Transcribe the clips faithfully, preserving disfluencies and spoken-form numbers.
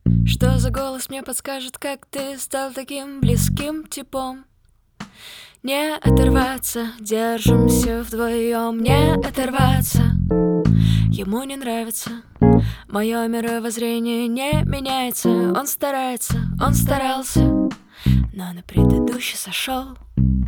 Что за голос мне подскажет, как ты стал таким близким типом? Не оторваться, держимся вдвоем, не оторваться. Ему не нравится, мое мировоззрение не меняется. Он старается, он старался, но на предыдущий сошел.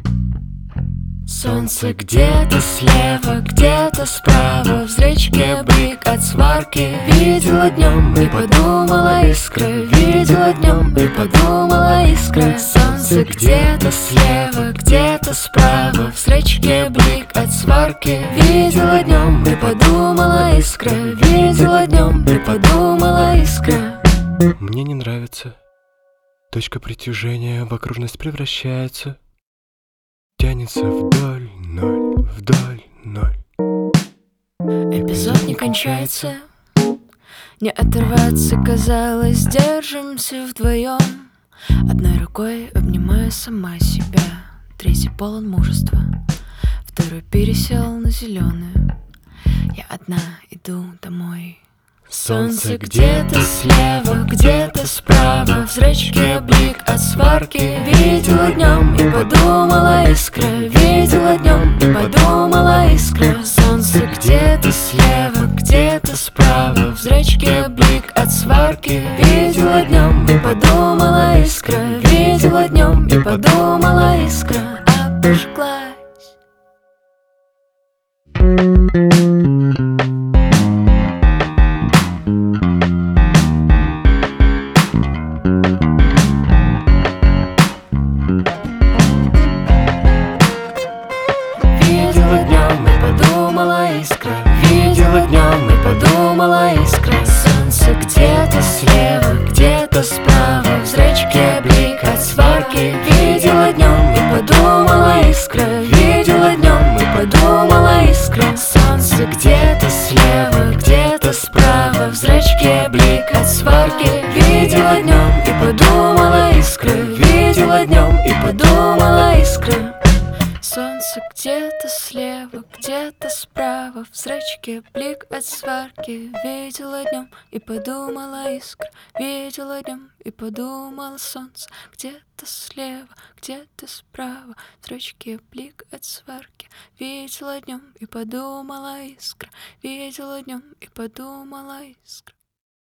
Солнце где-то слева, где-то справа, в зрачке блик от сварки. Видела днем и подумала искра, видела днем и подумала искра. Солнце где-то слева, где-то справа, в зрачке блик от сварки. Видела днем и подумала искра, видела днем и подумала искра. Мне не нравится. Точка притяжения в окружность превращается. Тянется вдоль, ноль, вдоль, ноль. Эпизод не кончается. Не оторваться, казалось, держимся вдвоем. Одной рукой обнимаю сама себя, третий полон мужества, второй пересел на зеленую. Я одна иду домой. Солнце где-то слева, где-то справа, в зрачке блик от сварки. Видела днем и подумала искра, видела днем и подумала искра. Солнце где-то слева, где-то справа, в зрачке блик от сварки. Видела днем и подумала искра, видела днем и подумала искра. Обожглась. Видела днем и подумала искра, видела днем и подумала искра. Солнце где-то слева, где-то справа, в зрачке блик от сварки. Видела днем и подумала искра, видела днем и подумала искра. Солнце где-то слева, где-то справа, в зрачке блик от сварки. Видела днем и подумала искра, видела днем и подумала искра. Солнце где-то слева, где-то справа, в зрачке блик от сварки. Видела днем и подумала искра, видела днем и подумала солнце. Где-то слева, где-то справа, в зрачке блик от сварки. Видела днем и подумала искра, видела днем и подумала искра.